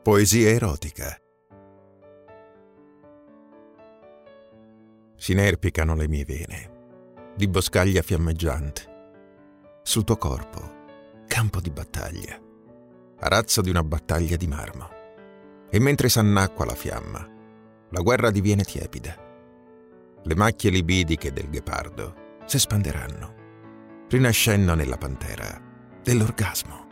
Poesia erotica. Si inerpicano le mie vene, di boscaglia fiammeggiante. Sul tuo corpo, campo di battaglia, arazzo di una battaglia di marmo. E mentre s'annacqua la fiamma, la guerra diviene tiepida. Le macchie libidiche del ghepardo s'espanderanno, rinascendo nella pantera dell'orgasmo.